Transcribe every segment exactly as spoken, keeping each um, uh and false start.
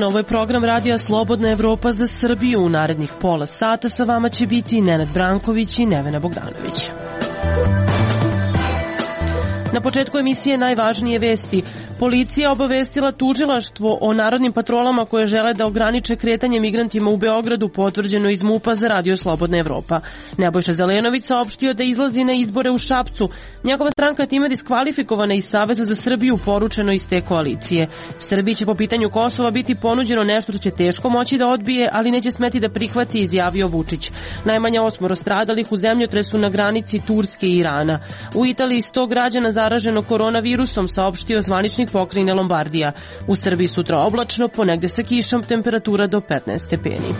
dan, ovo je program radija Slobodna Evropa za Srbiju. U narednih pola sata sa vama će biti Nenad Branković i Nevena Bogdanović. Na početku emisije najvažnije vesti. Policija obavestila tužilaštvo o narodnim patrolama koje žele da ograniče kretanje migrantima u Beogradu, potvrđeno iz MUP-a za radio Slobodna Evropa. Nebojša Zelenović saopštio da izlazi na izbore u Šapcu. Njegova stranka time diskvalifikovana iz Saveza za Srbiju, poručeno iz te koalicije. Srbiji će po pitanju Kosova biti ponuđeno nešto što će teško moći da odbije, ali neće smeti da prihvati, izjavio Vučić. Najmanje osmoro stradalih u zemljotresu na granici Turske i Irana. U Italiji sto građana zaraženo koronavirusom, saopštio zvaničnik pokrajine Lombardija. U Srbiji sutra oblačno, ponegde sa kišom, temperatura do petnaest stepeni.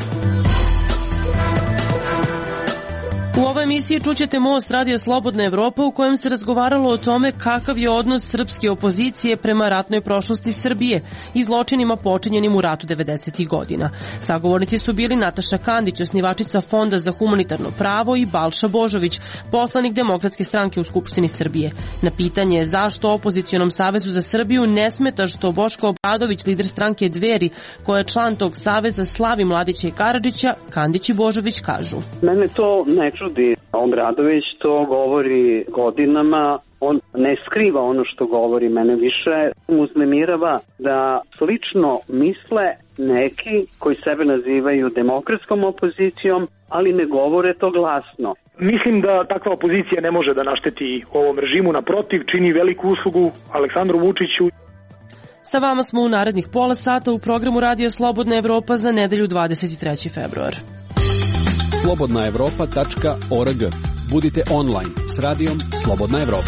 U ovoj emisiji čućete Most radija Slobodna Evropa, u kojem se razgovaralo o tome kakav je odnos srpske opozicije prema ratnoj prošlosti Srbije i zločinima počinjenim u ratu devedesetih godina. Sagovornici su bili Nataša Kandić, osnivačica Fonda za humanitarno pravo, i Balša Božović, poslanik Demokratske stranke u Skupštini Srbije. Na pitanje zašto opozicionom Savezu za Srbiju ne smeta što Boško Obradović, lider stranke Dveri, koja je član tog saveza, slavi Mladića i Karadžića, Kandić i Božović kažu: Mene to ne čudi. Obradović to govori godinama, on ne skriva ono što govori. Mene više uznemirava da slično misle neki koji sebe nazivaju demokratskom opozicijom, ali ne govore to glasno. Mislim da takva opozicija ne može da našteti ovom režimu, naprotiv, čini veliku uslugu Aleksandru Vučiću. Sa vama smo u narednih pola sata u programu radija Slobodna Evropa za nedelju dvadeset treći februar. slobodna evropa tačka org. Budite online s radijom Slobodna Evropa.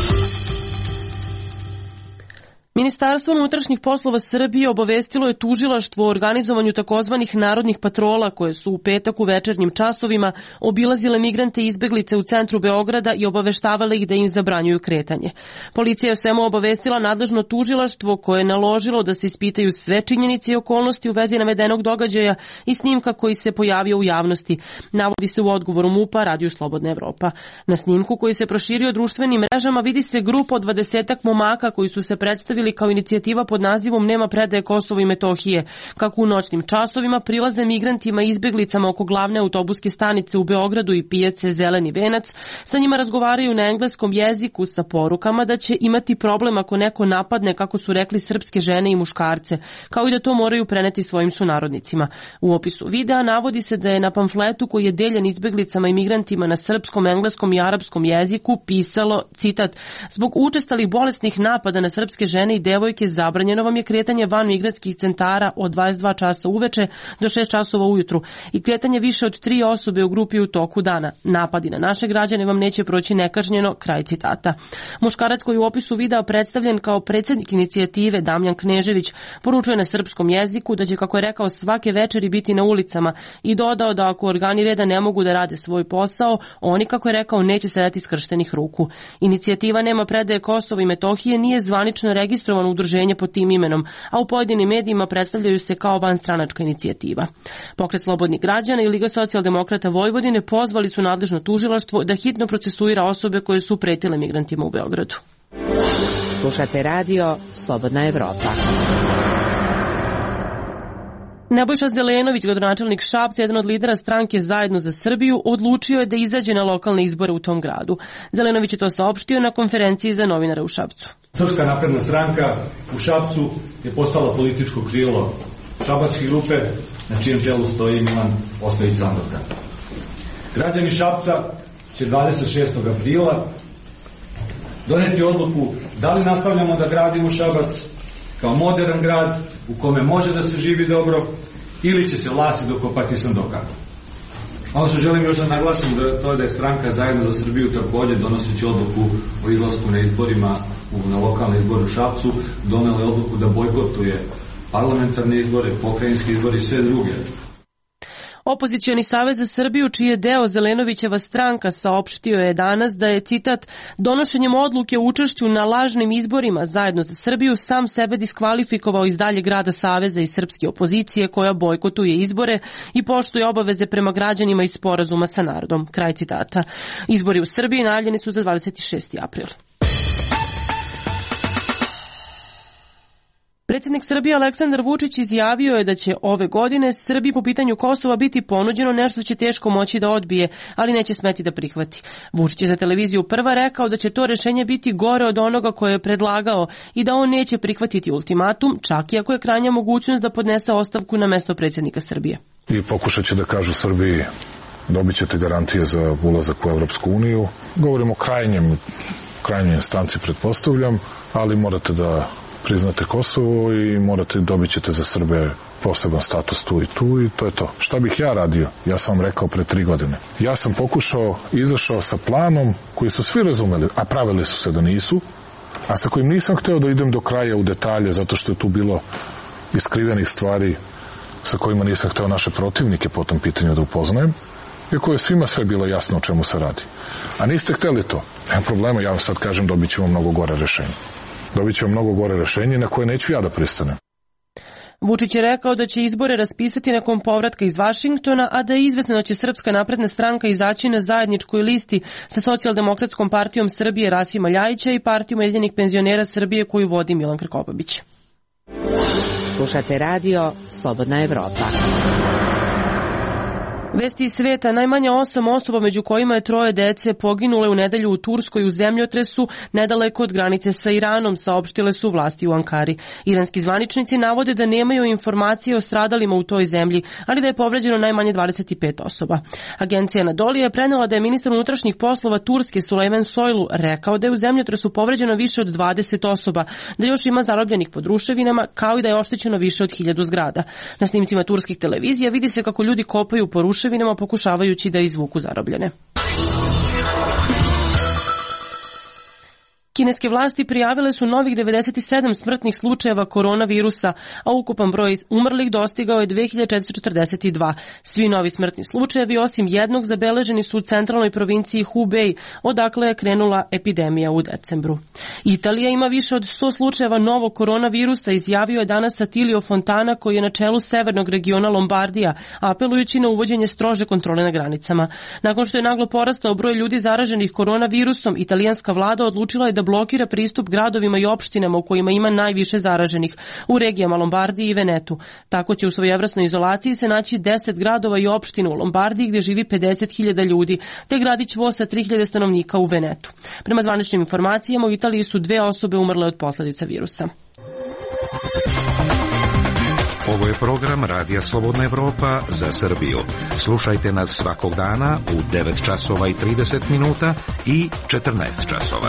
Ministarstvo unutrašnjih poslova Srbije obavestilo je tužilaštvo o organizovanju takozvanih narodnih patrola koje su u petak u večernjim časovima obilazile migrante i izbeglice u centru Beograda i obaveštavale ih da im zabranjuju kretanje. Policija je o svemu obavestila nadležno tužilaštvo koje je naložilo da se ispitaju sve činjenice i okolnosti u vezi navedenog događaja i snimka koji se pojavio u javnosti. Navodi se u odgovoru MUP-a radiju Slobodna Evropa. Na snimku koji se proširio društvenim mrežama vidi se grupa od dvadesetak momaka koji su se predstavili kao inicijativa pod nazivom Nema predaje Kosovo i Metohije. Kako u noćnim časovima prilaze migrantima i izbeglicama oko glavne autobuske stanice u Beogradu i pijace Zeleni venac, sa njima razgovaraju na engleskom jeziku sa porukama da će imati problem ako neko napadne, kako su rekli, srpske žene i muškarce, kao i da to moraju preneti svojim sunarodnicima. U opisu videa navodi se da je na pamfletu koji je deljen izbeglicama i migrantima na srpskom, engleskom i arapskom jeziku pisalo, citat: zbog učestalih bolesnih napada na srpske žene i devojke zabranjeno vam je kretanje van migratskih centara od dvadeset dva časa uveče do šest časova ujutru i kretanje više od tri osobe u grupi u toku dana. Napadi na naše građane vam neće proći nekažnjeno, kraj citata. Muškarac koji u opisu videa predstavljen kao predsjednik inicijative, Damjan Knežević, poručuje na srpskom jeziku da će, kako je rekao, svake večeri biti na ulicama i dodao da ako organi reda ne mogu da rade svoj posao, oni, kako je rekao, neće sedati skrštenih ruku. Inicijativa Nema predaje Kosovo i Metohije nije zvanično registrovano udruženje pod tim imenom, a u pojedinim medijima predstavljaju se kao vanstranačka inicijativa. Pokret slobodnih građana i Liga socijaldemokrata Vojvodine pozvali su nadležno tužilaštvo da hitno procesuira osobe koje su pretile migrantima u Beogradu. Slušate radio Slobodna Evropa. Nebojša Zelenović, gradonačelnik Šapca, jedan od lidera stranke Zajedno za Srbiju, odlučio je da izađe na lokalne izbore u tom gradu. Zelenović je to saopštio na konferenciji za novinare u Šapcu. Srpska napredna stranka u Šapcu je postala političko krilo šabačke grupe, na čijem čelu stoji Milan Ostojić-Zandorka. Građani Šapca će dvadeset šestog aprila doneti odluku da li nastavljamo da gradimo Šabac kao modern grad u kome može da se živi dobro ili će se vlasti dokopati sandokama. Ono što želim još da naglasim, da to je da je stranka Zajedno za Srbiju također, donoseći odluku o izlasku na izborima, na lokalne izbore u Šapcu, donela je odluku da bojkotuje parlamentarne izbore, pokrajinske izbore i sve druge. Opozicioni savez za Srbiju, čiji je deo Zelenovićeva stranka, saopštio je danas da je, citat, donošenjem odluke o učešću na lažnim izborima Zajedno za Srbiju sam sebe diskvalifikovao iz daljeg rada Saveza i srpske opozicije koja bojkotuje izbore i poštuje obaveze prema građanima iz sporazuma sa narodom. Kraj citata. Izbori u Srbiji najavljeni su za dvadeset šesti april. Predsjednik Srbije Aleksandar Vučić izjavio je da će ove godine Srbiji po pitanju Kosova biti ponuđeno nešto će teško moći da odbije, ali neće smeti da prihvati. Vučić je za televiziju Prva rekao da će to rešenje biti gore od onoga koje je predlagao i da on neće prihvatiti ultimatum, čak i ako je krajnja mogućnost da podnese ostavku na mesto predsjednika Srbije. I pokušat će da kažu Srbiji dobit ćete garantije za ulazak u Evropsku uniju. Govorimo o krajnjem, krajnjoj instanci, pretpostavljam, ali morate da priznate Kosovo i morate, dobit ćete za Srbe poseban status tu i tu i to je to. Šta bih ja radio? Ja sam vam rekao pre tri godine. Ja sam pokušao, izašao sa planom koji su svi razumeli, a pravili su se da nisu, a sa kojim nisam hteo da idem do kraja u detalje zato što je tu bilo iskrivenih stvari sa kojima nisam hteo naše protivnike po tom pitanju da upoznajem, iako je svima sve bilo jasno o čemu se radi. A niste hteli to. Nema problema, ja vam sad kažem dobit ćemo mnogo gore rešenje. Dobit ćemo mnogo gore rešenje na koje neću ja da pristanem. Vučić je rekao da će izbore raspisati nakon povratka iz Vašingtona, a da je izvesno da će Srpska napredna stranka izaći na zajedničkoj listi sa Socijaldemokratskom partijom Srbije Rasima Ljajića i partijom Ujedinjenih penzionera Srbije koju vodi Milan Krkobabić. Slušate radio Slobodna Evropa. Vesti iz sveta, najmanje osam osoba među kojima je troje dece poginule u nedelju u Turskoj u zemljotresu nedaleko od granice sa Iranom, saopštile su vlasti u Ankari. Iranski zvaničnici navode da nemaju informacije o stradalima u toj zemlji, ali da je povređeno najmanje dvadeset pet osoba. Agencija Anadolija je prenela da je ministar unutrašnjih poslova Turske Sulejman Soylu rekao da je u zemljotresu povređeno više od dvadeset osoba, da još ima zarobljenih pod ruševinama, kao i da je oštećeno više od hiljadu zgrada. Na snimcima turskih televizija vidi se kako ljudi kopaju po ruševinama pokušavajući da izvuku zarobljene. Kineske vlasti prijavile su novih devedeset sedam smrtnih slučajeva koronavirusa, a ukupan broj umrlih dostigao je dve hiljade četiristo četrdeset dva. Svi novi smrtni slučajevi, osim jednog, zabeleženi su u centralnoj provinciji Hubei, odakle je krenula epidemija u decembru. Italija ima više od sto slučajeva novog koronavirusa, izjavio je danas Attilio Fontana, koji je na čelu severnog regiona Lombardija, apelujući na uvođenje strože kontrole na granicama. Nakon što je naglo porastao broj ljudi zaraženih koronavirusom, italijanska vlada odlučila je da blokira pristup gradovima i opštinama u kojima ima najviše zaraženih, u regijama Lombardiji i Venetu. Tako će u svojevrsnoj izolaciji se naći deset gradova i opština u Lombardiji gdje živi pedeset hiljada ljudi, te gradić Vo sa tri hiljade stanovnika u Venetu. Prema zvaničnim informacijama u Italiji su dve osobe umrle od posljedica virusa. Ovo je program Radija Slobodna Evropa za Srbiju. Slušajte nas svakog dana u devet časova i trideset minuta i četrnaest časova.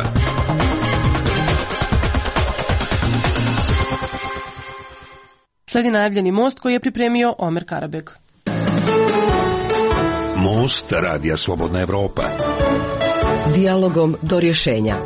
Sledi najavljeni most koji je pripremio Omer Karabeg. Most Radija Slobodna Evropa. Dijalogom do rješenja.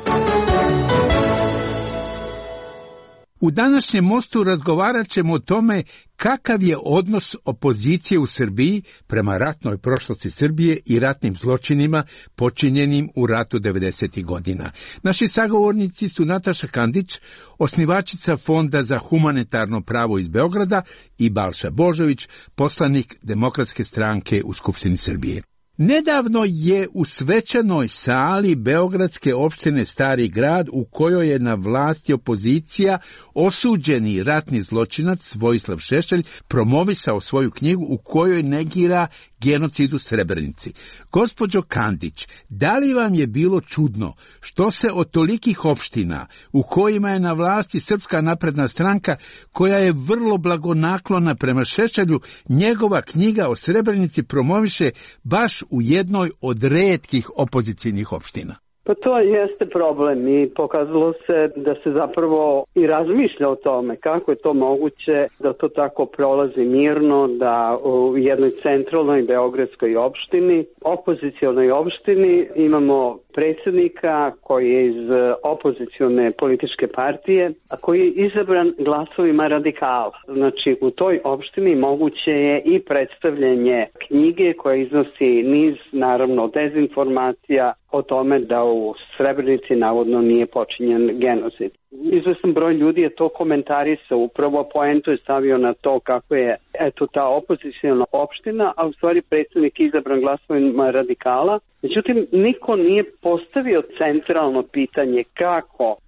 U današnjem mostu razgovarat ćemo o tome kakav je odnos opozicije u Srbiji prema ratnoj prošlosti Srbije i ratnim zločinima počinjenim u ratu devedesetih godina. Naši sagovornici su Nataša Kandić, osnivačica Fonda za humanitarno pravo iz Beograda, i Balša Božović, poslanik Demokratske stranke u Skupštini Srbije. Nedavno je u svečanoj sali Beogradske opštine Stari grad, u kojoj je na vlasti opozicija, osuđeni ratni zločinac Vojislav Šešelj promovisao svoju knjigu u kojoj negira genocid u Srebrenici. Gospođo Kandić, da li vam je bilo čudno što se od tolikih opština u kojima je na vlasti Srpska napredna stranka, koja je vrlo blagonaklona prema Šešelju, njegova knjiga o Srebrenici promoviše baš u jednoj od retkih opozicijnih opština? Pa to jeste problem i pokazalo se da se zapravo i razmišlja o tome kako je to moguće da to tako prolazi mirno, da u jednoj centralnoj beogradskoj opštini, opozicionoj opštini, imamo predsjednika koji je iz opozicione političke partije, a koji je izabran glasovima radikala. Znači u toj opštini moguće je i predstavljanje knjige koja iznosi niz, naravno, dezinformacija o tome da u Srebrenici navodno nije počinjen genocid. Izvestan broj ljudi je to komentarisao, upravo poentu je stavio na to kako je eto ta opozicijona opština, a u stvari predsjednik izabran glasovima radikala. Međutim, niko nije postavio centralno pitanje kako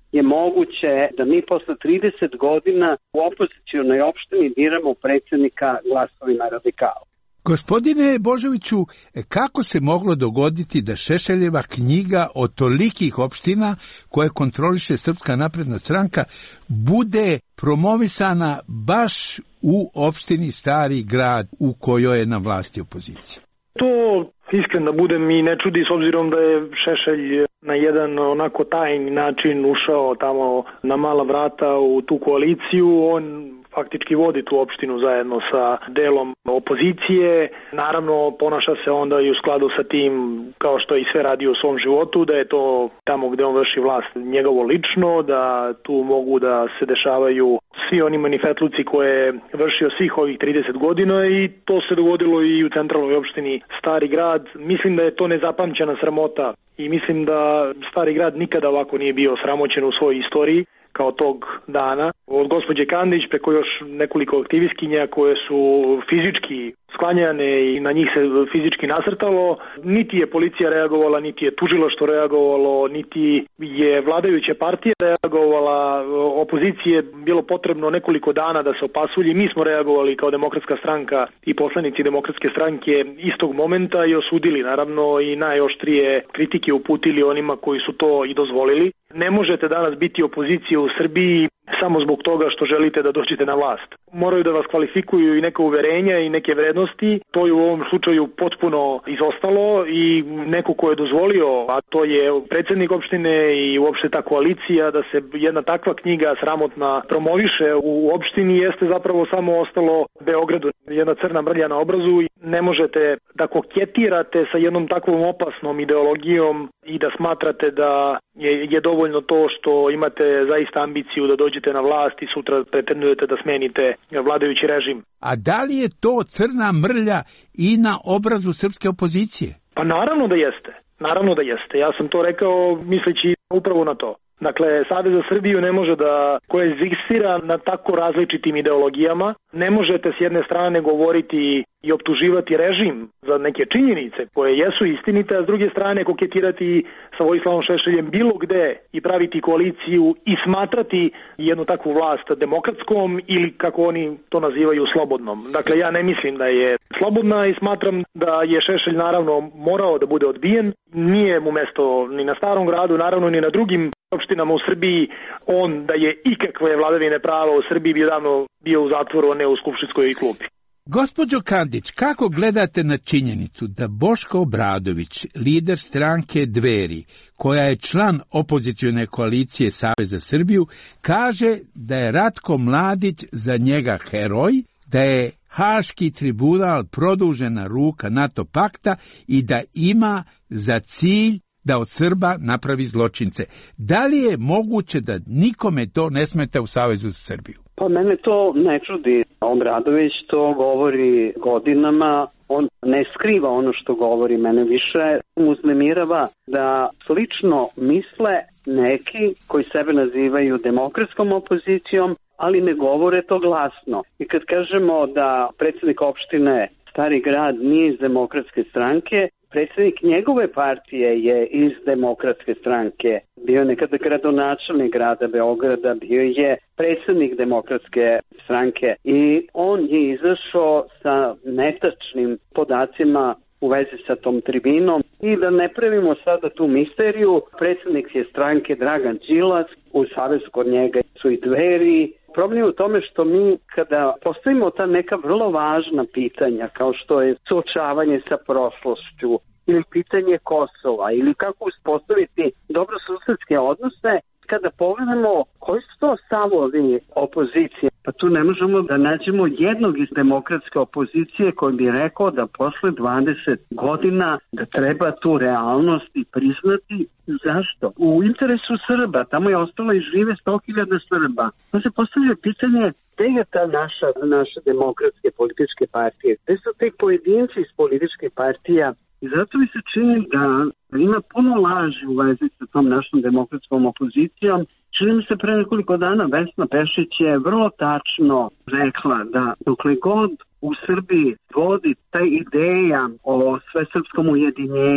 je moguće da mi posle trideset godina u opozicionoj opštini biramo predsjednika glasovima radikala. Gospodine Božoviću, kako se moglo dogoditi da Šešeljeva knjiga o tolikih opština koje kontroliše Srpska napredna stranka bude promovisana baš u opštini Stari Grad u kojoj je na vlasti opozicija? To iskren da budem i ne čudi s obzirom da je Šešelj na jedan onako tajni način ušao tamo na mala vrata u tu koaliciju. On faktički vodi tu opštinu zajedno sa delom opozicije. Naravno, ponaša se onda i u skladu sa tim, kao što je i sve radi u svom životu, da je to tamo gde on vrši vlast njegovo lično, da tu mogu da se dešavaju svi oni manifetluci koje je vršio svih ovih trideset godina i to se dogodilo i u centralnoj opštini Stari Grad. Mislim da je to nezapamćena sramota i mislim da Stari Grad nikada ovako nije bio sramoćen u svojoj istoriji kao tog dana. Od gospođe Kandić preko još nekoliko aktivistkinja koje su fizički sklanjane i na njih se fizički nasrtalo, niti je policija reagovala, niti je tužilaštvo reagovalo, niti je vladajuća partija reagovala, opozicije bilo potrebno nekoliko dana da se opasulji. Mi smo reagovali kao Demokratska stranka i poslanici Demokratske stranke istog momenta i osudili naravno i najoštrije kritike uputili onima koji su to i dozvolili. Ne možete danas biti opozicija u Srbiji samo zbog toga što želite da dođete na vlast. Moraju da vas kvalifikuju i neka uverenja i neke vrednosti. To je u ovom slučaju potpuno izostalo i neko ko je dozvolio, a to je predsjednik opštine i uopšte ta koalicija, da se jedna takva knjiga sramotna promoviše u opštini, jeste zapravo samo ostalo Beogradu. Jedna crna mrlja na obrazu i ne možete da koketirate sa jednom takvom opasnom ideologijom i da smatrate da je, je dovoljno to što imate zaista ambiciju da dođete na vlast i sutra pretendujete da smenite vladajući režim. A da li je to crna mrlja i na obrazu srpske opozicije? Pa naravno da jeste. Naravno da jeste. Ja sam to rekao misleći upravo na to. Dakle, Savez za Srbiju ne može da koegzistira na tako različitim ideologijama. Ne možete s jedne strane govoriti i optuživati režim za neke činjenice koje jesu istinite, a s druge strane koketirati sa Vojislavom Šešeljem bilo gde i praviti koaliciju i smatrati jednu takvu vlast demokratskom ili kako oni to nazivaju slobodnom. Dakle, ja ne mislim da je slobodna i smatram da je Šešelj naravno morao da bude odbijen. Nije mu mesto ni na Starom Gradu, naravno ni na drugim opštinama u Srbiji. On da je ikakve vladavine prava u Srbiji bi davno bio u zatvoru, a ne u skupštinskoj klupi. Gospođo Kandić, kako gledate na činjenicu da Boško Obradović, lider stranke Dveri, koja je član opozicione koalicije Savez za Srbiju, kaže da je Ratko Mladić za njega heroj, da je Haški tribunal produžena ruka NATO pakta i da ima za cilj da od Srba napravi zločince. Da li je moguće da nikome to ne smeta u Savezu za Srbiju? Pa mene to ne čudi. Obradović to govori godinama, on ne skriva ono što govori, mene više uznemirava da slično misle neki koji sebe nazivaju demokratskom opozicijom, ali ne govore to glasno. I kad kažemo da predsjednik opštine Stari Grad nije iz Demokratske stranke, predsjednik njegove partije je iz Demokratske stranke. Bio je nekada gradonačelnik grada Beograda, bio je predsjednik Demokratske stranke i on je izašao sa netačnim podacima u vezi sa tom tribinom. I da ne pravimo sada tu misteriju, predsjednik je stranke Dragan Đilas, u savezu kod njega su i Dveri. Problem je u tome što mi kada postavimo ta neka vrlo važna pitanja, kao što je suočavanje sa prošlošću, ili pitanje Kosova, ili kako uspostaviti dobrosusedske odnose, kada pogledamo koji su to stavovi opozicije, pa tu ne možemo da nađemo jednog iz demokratske opozicije koji bi rekao da posle dvadeset godina da treba tu realnost i priznati. Zašto? U interesu Srba, tamo je ostalo i žive sto hiljada Srba. Pa se postavlja pitanje gde je ta naša, naša demokratske političke partije, gde su te pojedinci iz političke partija. I zato mi se čini da ima puno laži u vezi sa tom našom demokratskom opozicijom. Čini mi se pre nekoliko dana Vesna Pešić je vrlo tačno rekla da dokle god u Srbiji vodi ta ideja o svesrpskom ujedinjenju,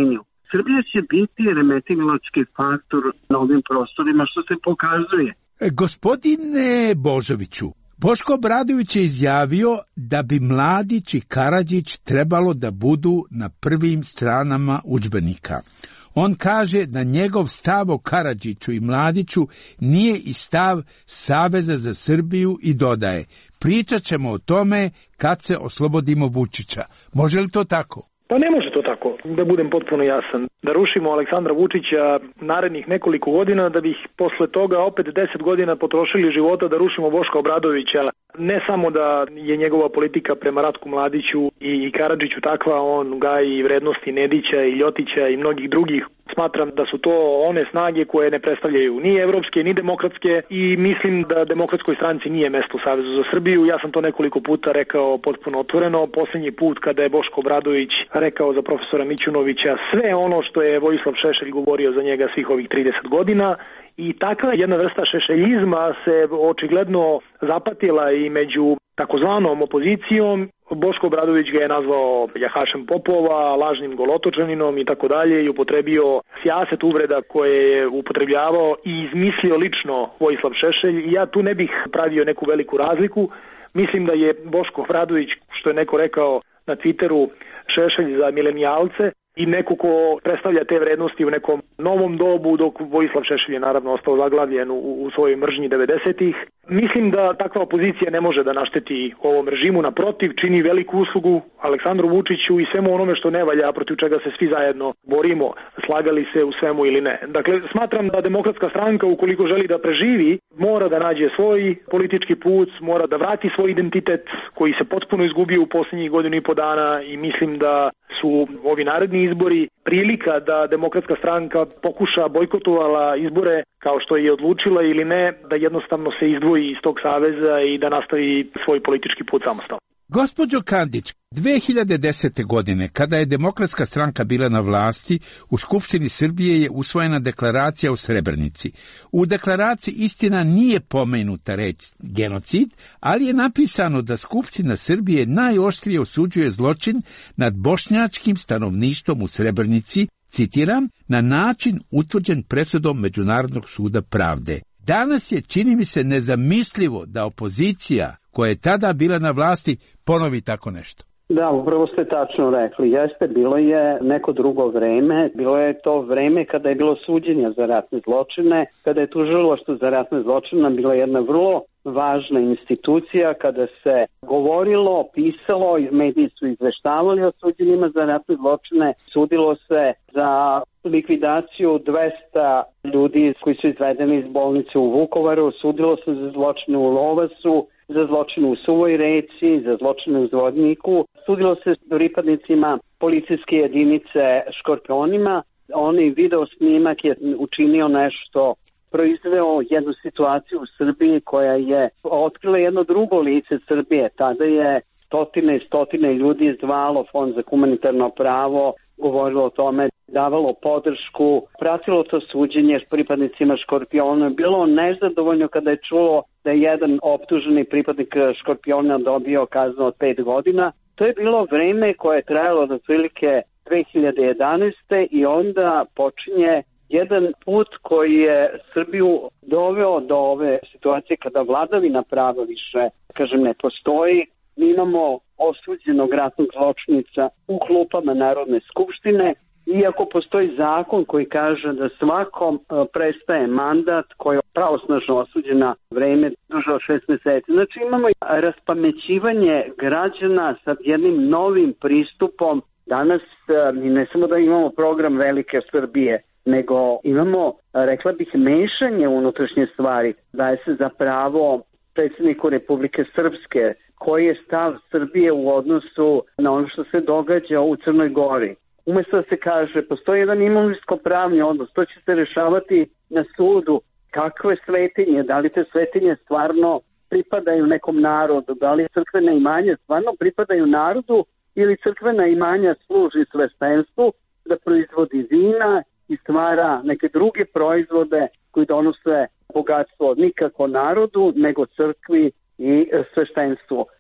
Srbija će biti remetilački faktor na ovim prostorima, što se pokazuje. E, gospodine Božoviću, Boško Obradović je izjavio da bi Mladić i Karadžić trebalo da budu na prvim stranama udžbenika. On kaže da njegov stav o Karadžiću i Mladiću nije i stav Saveza za Srbiju i dodaje: pričat ćemo o tome kad se oslobodimo Vučića. Može li to tako? Pa ne može to tako, da budem potpuno jasan. Da rušimo Aleksandra Vučića narednih nekoliko godina, da bih posle toga opet deset godina potrošili života da rušimo Boška Obradovića. Ne samo da je njegova politika prema Ratku Mladiću i Karadžiću takva, on gaji vrednosti Nedića i Ljotića i mnogih drugih. Smatram da su to one snage koje ne predstavljaju ni evropske, ni demokratske i mislim da demokratskoj stranci nije mesto u Savezu za Srbiju. Ja sam to nekoliko puta rekao potpuno otvoreno. Poslednji put kada je Boško Obradović rekao za profesora Mićunovića sve ono što je Vojislav Šešelj govorio za njega svih ovih trideset godina. I takva jedna vrsta šešeljizma se očigledno zapatila i među takozvanom opozicijom. Boško Obradović ga je nazvao jahašem popova, lažnim golotočaninom i tako dalje i upotrebio sijaset uvreda koje je upotrebljavao i izmislio lično Vojislav Šešelj. I ja tu ne bih pravio neku veliku razliku. Mislim da je Boško Obradović, što je neko rekao na Twitteru, Šešelj za milenijalce i neko ko predstavlja te vrednosti u nekom novom dobu, dok Vojislav Šešelj je naravno ostao zaglavljen u, u svojoj mržnji devedesetih. Mislim da takva opozicija ne može da našteti ovom režimu, naprotiv, čini veliku uslugu Aleksandru Vučiću i svemu onome što ne valja, protiv čega se svi zajedno borimo, slagali se u svemu ili ne. Dakle, smatram da Demokratska stranka, ukoliko želi da preživi, mora da nađe svoj politički put, mora da vrati svoj identitet koji se potpuno izgubio u posljednjih godinu i po dana i mislim da su ovi naredni izbori prilika da Demokratska stranka pokuša bojkotovala izbore kao što je odlučila ili ne, da jednostavno se izdvoji iz tog saveza i da nastavi svoj politički put samostalno. Gospođo Kandić, dve hiljade desete. godine, kada je Demokratska stranka bila na vlasti, u Skupštini Srbije je usvojena deklaracija o Srebrenici. U deklaraciji istina nije pomenuta reč genocid, ali je napisano da Skupština Srbije najoštrije osuđuje zločin nad bošnjačkim stanovništvom u Srebrenici, citiram, na način utvrđen presudom Međunarodnog suda pravde. Danas je, čini mi se, nezamislivo da opozicija koja je tada bila na vlasti ponovi tako nešto. Da, upravo ste tačno rekli. Jeste, bilo je neko drugo vreme. Bilo je to vreme kada je bilo suđenja za ratne zločine, kada je tužilaštvo za ratne zločine bila jedna vrlo važna institucija, kada se govorilo, pisalo, mediji su izveštavali o suđenjima za ratne zločine, sudilo se za likvidaciju dvesta ljudi koji su izvedeni iz bolnice u Vukovaru, sudilo se za zločine u Lovasu, za zločine u Suvoj Reci, za zločine u Zvodniku, sudilo se pripadnicima policijske jedinice Škorpionima. Onaj video snimak je učinio nešto, proizveo jednu situaciju u Srbiji koja je otkrila jedno drugo lice Srbije. Tada je stotine i stotine ljudi zvalo Fond za humanitarno pravo, govorilo o tome, davalo podršku, pratilo to suđenje s pripadnicima Škorpiona. Bilo nezadovoljno kada je čulo da je jedan optuženi pripadnik Škorpiona dobio kaznu od pet godina. To je bilo vreme koje je trajalo do otprilike dve hiljade jedanaeste. i onda počinje jedan put koji je Srbiju doveo do ove situacije kada vladavina prava više, kažem, ne postoji. Mi imamo osuđenog ratnog zločinica u klupama Narodne skupštine, iako postoji zakon koji kaže da svakom prestaje mandat koji je pravosnažno osuđen na vreme duže od šest meseci. Znači imamo raspamećivanje građana sa jednim novim pristupom. Danas ne samo da imamo program Velike Srbije, nego imamo, rekla bih, mešanje unutrašnje stvari. Daje se za pravo predsjedniku Republike Srpske koji je stav Srbije u odnosu na ono što se događa u Crnoj Gori. Umesto da se kaže, postoji jedan imovinsko-pravni odnos, to će se rešavati na sudu. Kakve svetinje, da li te svetinje stvarno pripadaju nekom narodu, da li crkvena imanja stvarno pripadaju narodu ili crkvena imanja služi sveštenstvu da proizvodi vina i stvara neke druge proizvode koji donose bogatstvo nikako narodu, nego crkvi i sveštenstvu.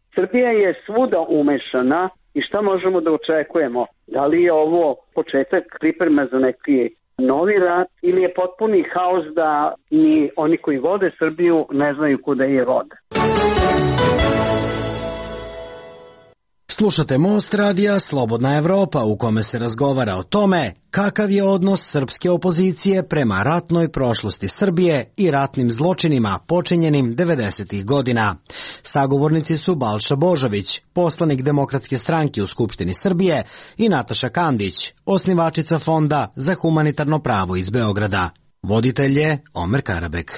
Srbija je svuda umešana i šta možemo da očekujemo? Da li je ovo početak priprema za neki novi rat ili je potpuni haos da ni oni koji vode Srbiju ne znaju kuda je vode? Slušate Most radija Slobodna Evropa, u kome se razgovara o tome kakav je odnos srpske opozicije prema ratnoj prošlosti Srbije i ratnim zločinima počinjenim devedesetih godina. Sagovornici su Balša Božović, poslanik Demokratske stranke u Skupštini Srbije, i Nataša Kandić, osnivačica Fonda za humanitarno pravo iz Beograda. Voditelj je Omer Karabek.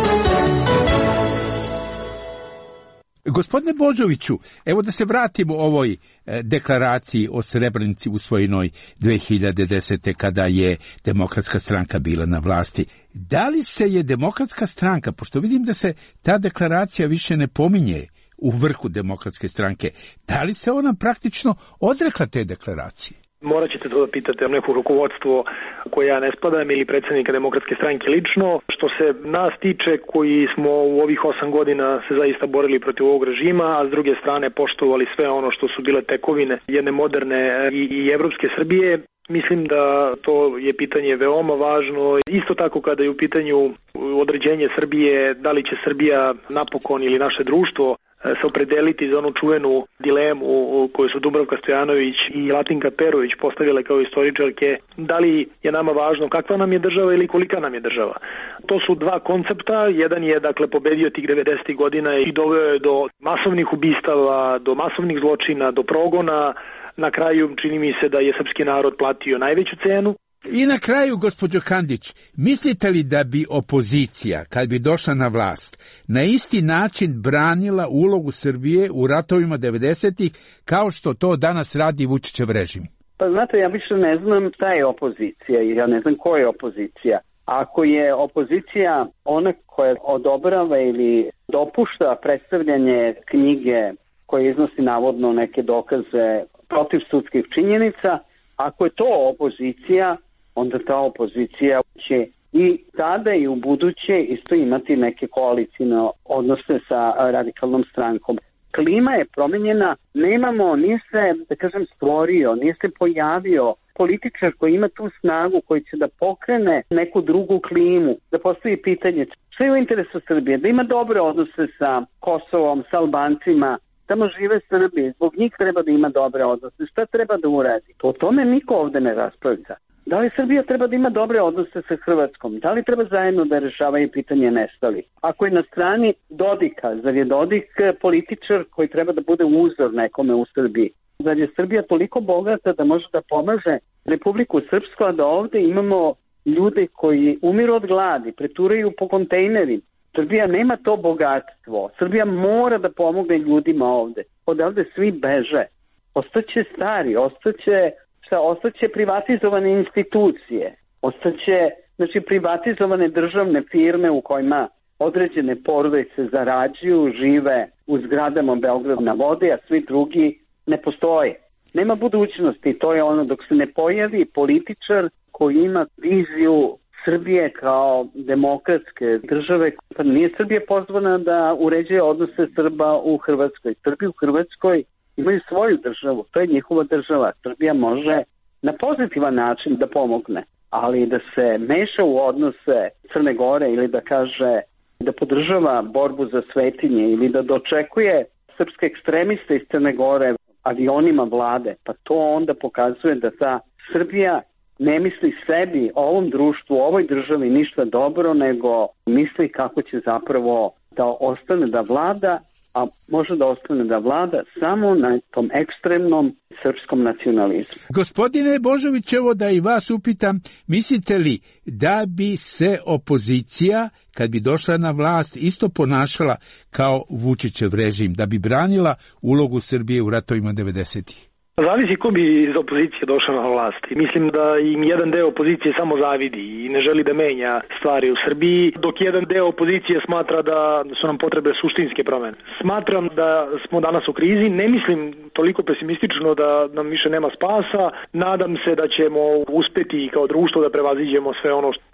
Gospodine Božoviću, evo da se vratimo ovoj deklaraciji o Srebrenici usvojenoj dve hiljade desete. kada je Demokratska stranka bila na vlasti. Da li se je Demokratska stranka, pošto vidim da se ta deklaracija više ne pominje u vrhu Demokratske stranke, da li se ona praktično odrekla te deklaracije? Morat ćete to da pitate neko rukovodstvo koje ja ne spadam ili predsjednika Demokratske stranke lično. Što se nas tiče koji smo u ovih osam godina se zaista borili protiv ovog režima, a s druge strane poštovali sve ono što su bile tekovine jedne moderne i, i evropske Srbije, mislim da to je pitanje veoma važno. Isto tako kada je u pitanju određenje Srbije, da li će Srbija napokon ili naše društvo se opredeliti za onu čuvenu dilemu koju su Dubravka Stojanović i Latinka Perović postavile kao istoričarke, da li je nama važno kakva nam je država ili kolika nam je država. To su dva koncepta, jedan je dakle pobedio tih devedesetih godina i doveo je do masovnih ubistava, do masovnih zločina, do progona. Na kraju čini mi se da je srpski narod platio najveću cenu. I na kraju, gospođo Kandić, mislite li da bi opozicija, kad bi došla na vlast, na isti način branila ulogu Srbije u ratovima devedesetih kao što to danas radi Vučićev režim? Pa znate, ja više ne znam šta je opozicija i ja ne znam ko je opozicija. Ako je opozicija ona koja odobrava ili dopušta predstavljanje knjige koje iznosi navodno neke dokaze protiv sudskih činjenica, ako je to opozicija, onda ta opozicija će i tada i u buduće isto imati neke koalicijne odnose sa radikalnom strankom. Klima je promenjena, nemamo, nije se, da kažem, stvorio, nije se pojavio političar koji ima tu snagu, koji će da pokrene neku drugu klimu, da postavi pitanje što je u interesu Srbije, da ima dobre odnose sa Kosovom, sa Albancima, tamo žive Srbi, zbog njih treba da ima dobre odnose, šta treba da uradi. O tome niko ovde ne raspravlja. Da li Srbija treba da ima dobre odnose sa Hrvatskom? Da li treba zajedno da rešavaju pitanje nestalih? Ako je na strani Dodika, zar je Dodik političar koji treba da bude uzor nekome u Srbiji? Zar je Srbija toliko bogata da može da pomaže Republiku Srpsku, a da ovde imamo ljude koji umiru od gladi, preturaju po kontejnerima? Srbija nema to bogatstvo. Srbija mora da pomogne ljudima ovde. Odavde svi beže. Ostaće stari, ostaće, šta, ostaće privatizovane institucije, ostaće, znači, privatizovane državne firme u kojima određene porodice zarađuju, žive u zgradama Beograd na vodi, a svi drugi ne postoje. Nema budućnosti, to je ono dok se ne pojavi političar koji ima viziju Srbije kao demokratske države. Pa nije Srbija pozvana da uređuje odnose Srba u Hrvatskoj. Srbi u Hrvatskoj imaju svoju državu, to je njihova država. Srbija može na pozitivan način da pomogne, ali da se meša u odnose Crne Gore ili da kaže da podržava borbu za svetinje ili da dočekuje srpske ekstremiste iz Crne Gore avionima vlade, pa to onda pokazuje da ta Srbija ne misli sebi, ovom društvu, ovoj državi ništa dobro, nego misli kako će zapravo da ostane da vlada, a može da ostane da vlada samo na tom ekstremnom srpskom nacionalizmu. Gospodine Božović, evo da i vas upitam, mislite li da bi se opozicija, kad bi došla na vlast, isto ponašala kao Vučićev režim, da bi branila ulogu Srbije u ratovima devedesetih? Zavisi ko bi iz opozicije došao na vlast. Mislim da im jedan deo opozicije samo zavidi i ne želi da menja stvari u Srbiji, dok jedan deo opozicije smatra da su nam potrebe suštinske promene. Smatram da smo danas u krizi, ne mislim toliko pesimistično da nam više nema spasa, nadam se da ćemo uspeti kao društvo da prevaziđemo sve ono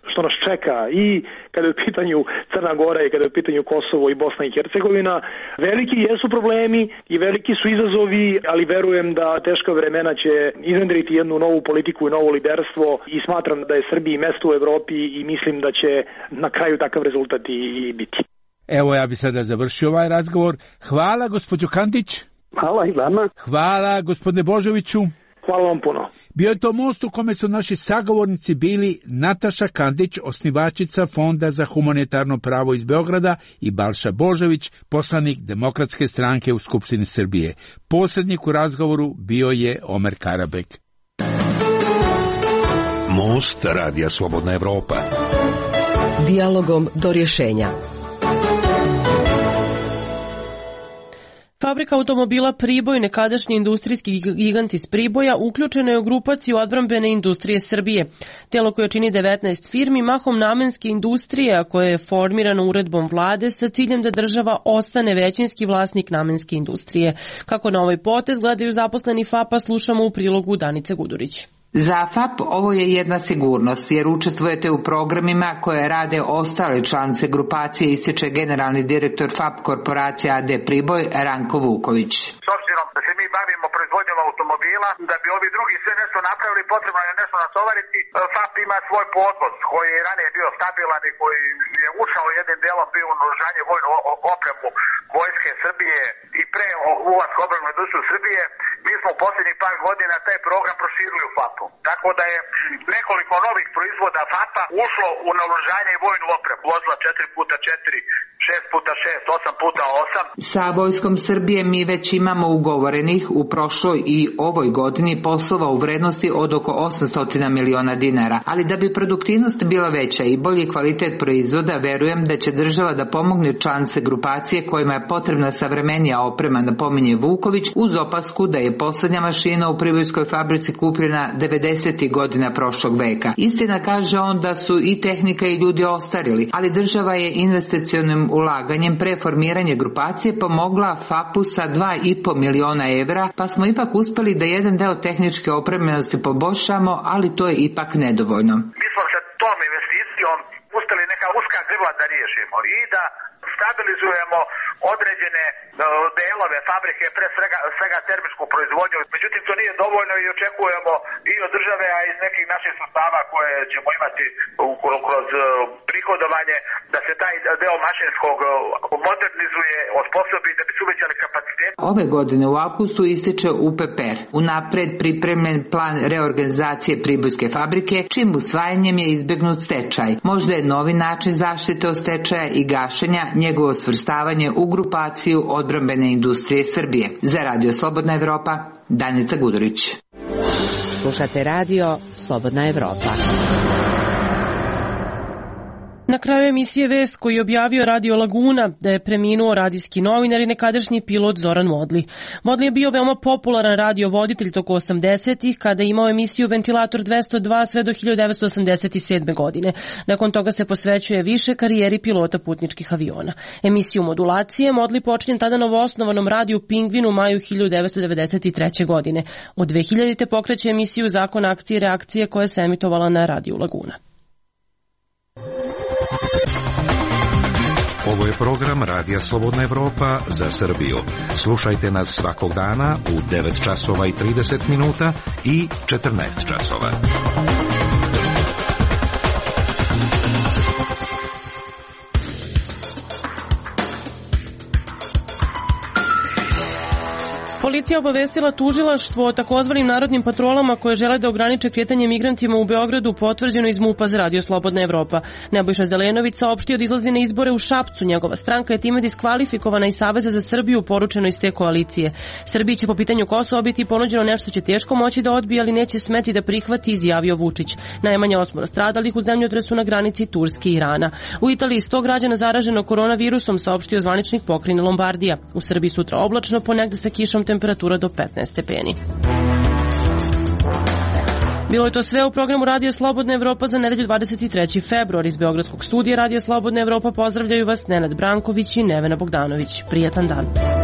što nas čeka i kada je u pitanju Crna Gora i kada je u pitanju Kosovo i Bosna i Hercegovina. Veliki jesu problemi i veliki su izazovi, ali verujem da teška vremena će iznedriti jednu novu politiku i novo liderstvo i smatram da je Srbiji mesto u Evropi i mislim da će na kraju takav rezultat i biti. Evo, ja bi sada završio ovaj razgovor. Hvala, gospođo Kandić. Hvala i vama. Hvala, gospodine Božoviću. Hvala vam puno. Bio je to most u kome su naši sagovornici bili Nataša Kandić, osnivačica Fonda za humanitarno pravo iz Beograda, i Balša Božović, poslanik Demokratske stranke u Skupštini Srbije. Posrednik u razgovoru bio je Omer Karabek. Most Radija Slobodna Evropa. Dijalogom do rješenja. Fabrika automobila Priboj, nekadašnji industrijski gigant iz Priboja, uključena je u grupaciju odbrambene industrije Srbije. Telo koje čini devetnaest firmi, mahom namenske industrije, a koje je formirano uredbom vlade sa ciljem da država ostane većinski vlasnik namenske industrije. Kako na ovaj potez gledaju zaposleni F A P-a, slušamo u prilogu Danice Gudurić. Za F A P ovo je jedna sigurnost, jer učestvujete u programima koje rade ostale članice grupacije, ističe generalni direktor F A P korporacija A D Priboj Ranko Vuković. S obzirom da se mi bavimo proizvodnjom automobila, da bi ovi drugi sve nešto napravili, potrebno je nešto natovariti. F A P ima svoj podvoz koji je ranije bio stabilan i koji je ušao jednim delom bio u naoružanje vojnu opremu vojske Srbije i pre ulaska obrambenu industriju Srbije. Mi smo u posljednjih par godina taj program proširili u F A P-u. Tako da je nekoliko novih proizvoda F A P-a ušlo u naoružanje i vojnu opremu. Vozila četiri puta četiri, šest puta šest, osam puta osam. Sa Vojskom Srbije mi već imamo ugovorenih u prošloj i ovoj godini poslova u vrednosti od oko osamsto miliona dinara. Ali da bi produktivnost bila veća i bolji kvalitet proizvoda, verujem da će država da pomogne članice grupacije kojima je potrebna savremenija oprema, napominje Vuković, uz opasku da je poslednja mašina u Pribojskoj fabrici kupljena devedesetih godina prošlog veka. Istina, kaže on, da su i tehnika i ljudi ostarili, ali država je investicionim ulaganjem pre formiranja grupacije pomogla F A P-u sa dva i po miliona evra, pa smo ipak uspeli da jedan deo tehničke opremljenosti poboljšamo, ali to je ipak nedovoljno. Mi smo sa tom investicijom uspeli neka uska grla da riješimo i da stabilizujemo određene delove fabrike, pre svega, svega termičku proizvodnju. Međutim, to nije dovoljno i očekujemo i od države, a iz nekih naših sredstava koje ćemo imati kroz prihodovanje, da se taj deo mašinskog modernizuje, osposobi, da bi se uvećali kapacitet. Ove godine u avgustu ističe U P P R, unapred pripremljen plan reorganizacije Pribojske fabrike, čim usvajanjem je izbegnut stečaj. Možda je novi način zaštite od stečaja i gašenja njegovo svrstavanje u grupaciju odbrambene industrije Srbije. Za Radio Slobodna Evropa, Danica Gudurić. Slušate Radio Slobodna Evropa. Na kraju emisije vest koji je objavio Radio Laguna da je preminuo radijski novinar i nekadašnji pilot Zoran Modli. Modli je bio veoma popularan radio voditelj toko osamdesetih, kada je imao emisiju Ventilator dvesta dva sve do hiljadu devetsto osamdeset sedme. godine. Nakon toga se posvećuje više karijeri pilota putničkih aviona. Emisiju Modulacije Modli počinje tada novoosnovanom radiju Pingvin u maju hiljadu devetsto devedeset treće. godine. Od dve hiljadite pokreće emisiju Zakon akcije i reakcije koja se emitovala na Radio Laguna. Ovo je program Radija Slobodna Evropa za Srbiju. Slušajte nas svakog dana u devet časova i trideset minuta i četrnaest časova. Policija obavestila tužilaštvo o takozvanim narodnim patrolama koje žele da ograniče kretanje migrantima u Beogradu, potvrđeno iz MUP-a za Radio Slobodna Evropa. Nebojša Zelenović saopštio da izlazi na izbore u Šapcu. Njegova stranka je time diskvalifikovana iz Saveza za Srbiju, poručeno iz te koalicije. Srbiji će po pitanju Kosova biti ponuđeno nešto će teško moći da odbije, ali neće smeti da prihvati, izjavio Vučić. Najmanje osmoro stradalih u zemljotresu na granici Turske i Irana. U Italiji sto građana zaraženo koronavirusom, saopštio zvaničnik pokrajine Lombardija. U Srbiji sutra oblačno, ponegde sa kišom, temperatura do petnaest stepeni. Bilo je to sve u programu Radija Slobodna Evropa za nedelju dvadeset treći februar. Iz Beogradskog studija Radija Slobodna Evropa pozdravljaju vas Nenad Branković i Nevena Bogdanović. Prijatan dan.